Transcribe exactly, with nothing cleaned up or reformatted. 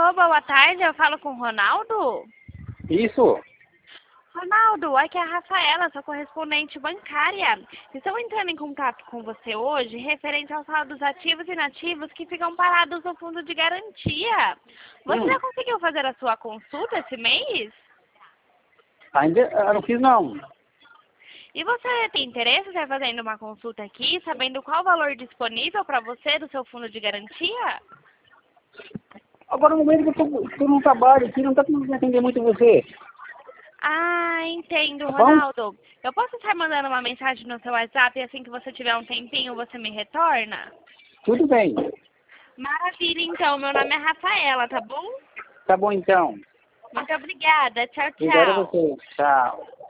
Alô, boa tarde, eu falo com o Ronaldo? Isso. Ronaldo, aqui é a Rafaela, sua correspondente bancária. Estou entrando em contato com você hoje referente aos saldos ativos e inativos que ficam parados no fundo de garantia. Você Hum. já conseguiu fazer a sua consulta esse mês? Ainda eu não fiz, não. E você tem interesse em estar fazendo uma consulta aqui, sabendo qual o valor disponível para você do seu fundo de garantia? Agora, no momento que eu tô, tô no trabalho aqui, não tá conseguindo atender muito você. Ah, entendo, Tá bom? Ronaldo. Eu posso estar mandando uma mensagem no seu WhatsApp e assim que você tiver um tempinho você me retorna? Tudo bem. Maravilha, então. Meu nome é Rafaela, tá bom? Tá bom, então. Muito obrigada. Tchau, Obrigado a tchau. você. Tchau.